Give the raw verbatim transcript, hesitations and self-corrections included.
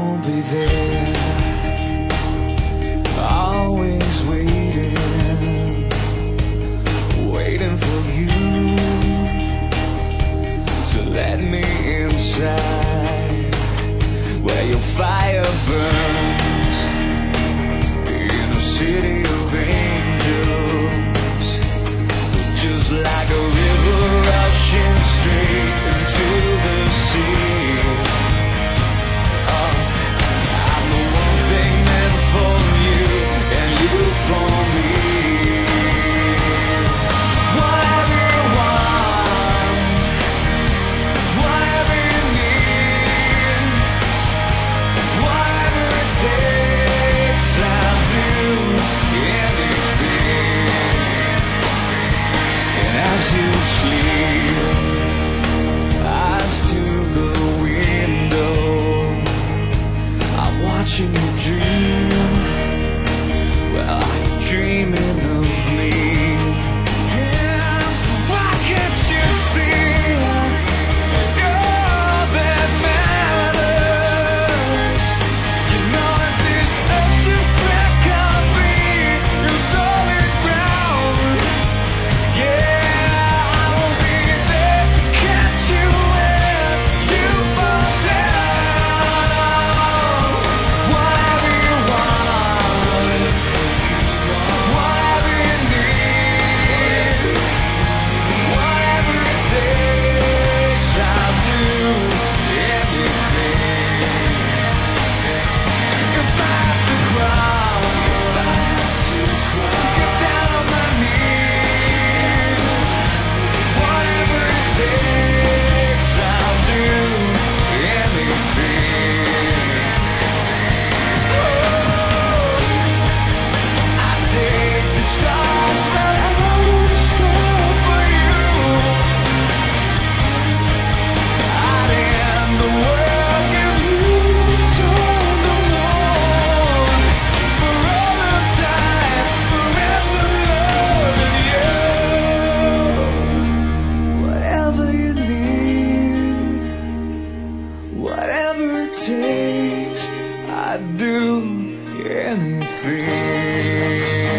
won't be there, always waiting, waiting for you to let me inside, where your fire burns in a city of angels, just like a river rushing straight into the sea. Oh, I'm the one thing meant for you, and you for me. Whatever you want, whatever you need, whatever it takes, I'll do anything. And as you sleep, eyes to the window, I'm watching you dream. Well, are you dreaming of me? Yeah, so why can't you see all that matters? You know that this ocean can't be your solid ground. Yeah, I will be there to catch you when you fall down. Whatever you want, whatever you need, whatever it takes, I'll do anything. If I have to crawl, get down on my knees, whatever it takes, I'll do anything. I take the stars that I would score for you. I'd end the world if you saw the one. For all of time, forever loving you. Whatever you need, whatever it takes, I'd do anything.